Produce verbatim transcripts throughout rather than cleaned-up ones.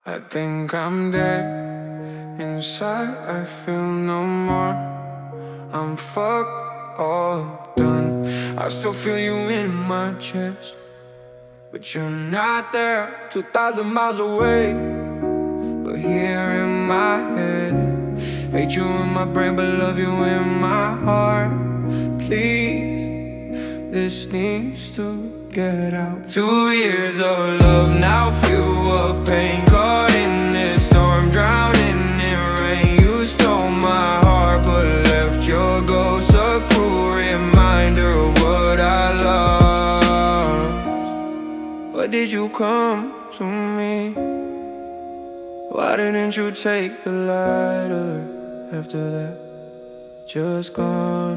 I think I'm dead. Inside I feel no more. I'm fucked, all done. I still feel you in my chest, but you're not there. Two thousand miles away, but here in my head. Hate you in my brain, but love you in my heart. Please, this needs to get out. Two years of love, now fuel of pain. Caught in this storm, drowning in rain. You stole my heart, but left your ghost a cruel reminder of what I lost. Why did you come to me? Why didn't you take the lighter? After that, just gone.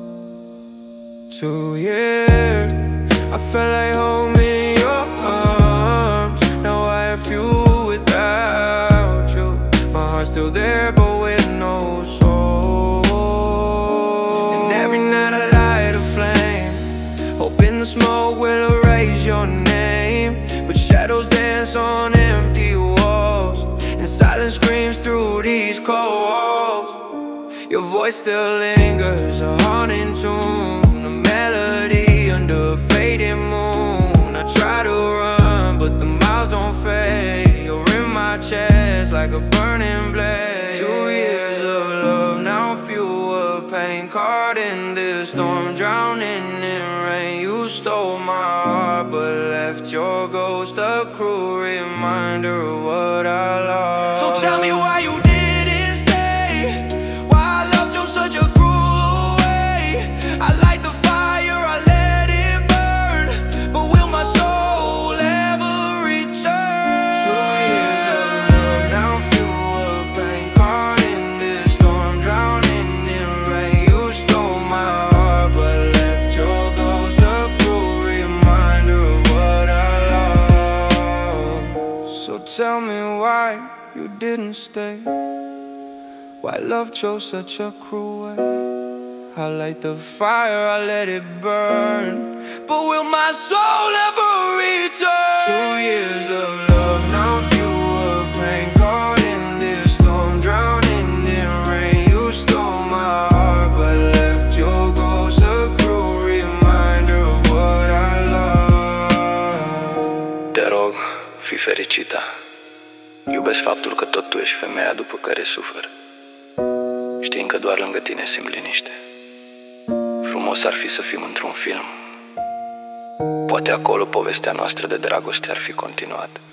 Two years, I felt like holding your arms. Now I have you without you. My heart's still there, but with no soul. And every night I light a flame, hoping the smoke will erase your name. But shadows dance on empty walls, and silence screams through these cold walls. Your voice still lingers, a haunting tune, a melody under a fading moon. I try to run, but the miles don't fade. You're in my chest like a burning blade. Two years of love, now fuel of pain. Caught in this storm, drowning in rain. You stole my heart, but left your ghost a cruel reminder of what I lost. So tell me why you did. Tell me why you didn't stay. Why love chose such a cruel way. I light the fire, I let it burn, but will my soul ever return? Two years of love, now fuel of pain. Caught in this storm, drowning in rain. You stole my heart, but left your ghost a cruel reminder of what I love. Te rog, fii fericită. Iubesc faptul că tot tu ești femeia după care sufăr, știind că doar lângă tine simt liniște. Frumos ar fi să fim într-un film. Poate acolo povestea noastră de dragoste ar fi continuat.